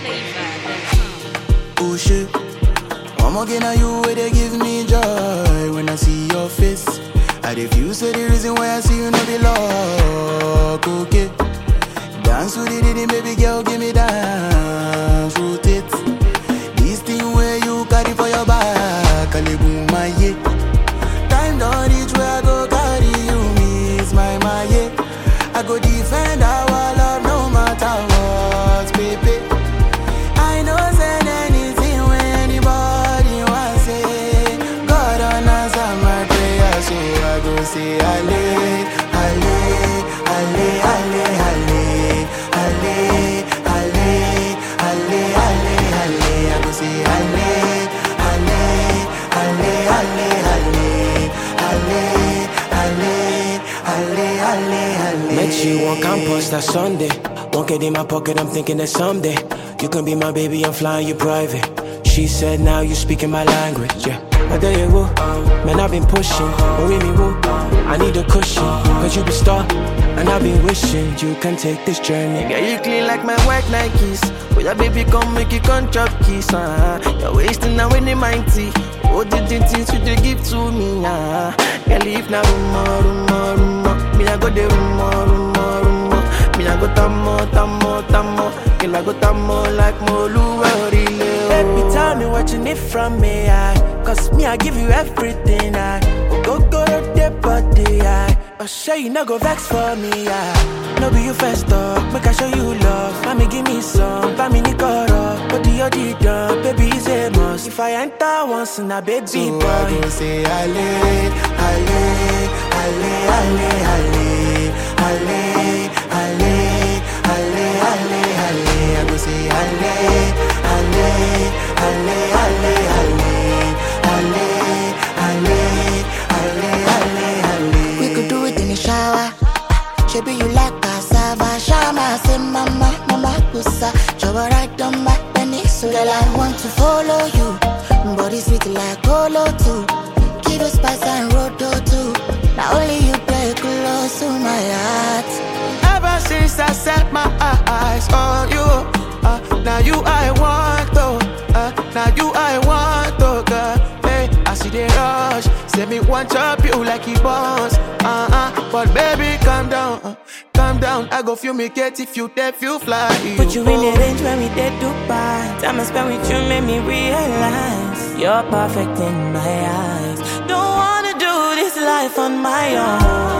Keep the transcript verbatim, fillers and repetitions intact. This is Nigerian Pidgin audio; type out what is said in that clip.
Oh shit, I'm again at you where they give me joy. When I see your face, I refuse to the reason why I see you no be luck. Okay, dance with it, it, baby girl, give me dance, rotate. This thing where you carry for your back, I live with my yeah. Time don't reach where I go carry you, miss my my yeah. I go defend our love no matter what, baby. I know send anything when anybody wants say. God don't answer my prayer, so I go say ale, ale, ale, ale, ale, ale, ale, ale, ale, ale. I go say ale, ale, ale, ale, ale, ale, ale, ale, ale. Met you on campus that Sunday. Won't get in my pocket, I'm thinking that someday you can be my baby, I'm flying you private. She said now you speaking my language, yeah. I tell you what, man, I've been pushing, but with me, woo, I need a cushion, cause you be star, and I've been wishing you can take this journey. Yeah, you clean like my white Nikes. Oh, yeah, baby, come make you come chop kiss, uh. You're wasting now when they mighty. Oh, the things you they give to me, ah. Uh. Yeah, leave now, rumor, rumor, rumor. Me, I go the rumor, rumor, rumor. Me, I go tamo, tamo, tamo. Girl, I go tamo like Molu, really. Baby, tell me what you need from me, I. Cause me, I give you everything, I. Go, go, to the body, I. I'll show you, no go vex for me, I. No be you first up, make I show you love. Mommy, give me some, buy me Nicoro. But the other done, baby, is a must. If I enter once in a baby so boy, I go say ale, ale, ale, ale, ale, ale, ale, ale, ale, ale. I go say ale, ale, ale, ale, ale, ale, ale, ale, ale. We could do it in the shower. Maybe you like cassava. Shama say mama, mama pussa. Jowa right on my penny. So girl, I want to follow you. Body sweet like Colo too. Give you spice and roto too. Now only you play close to my heart. Ever since I set my eyes on you, uh, now you I want to, uh, now you I want to, girl. Hey, I see the rush, say me want chop you like he boss, uh uh. But baby, calm down, uh, calm down. I go feel me get if you deaf, you fly. put you in the range when we did Dubai. Time I spent with you made me realize you're perfect in my eyes. Don't wanna do this life on my own.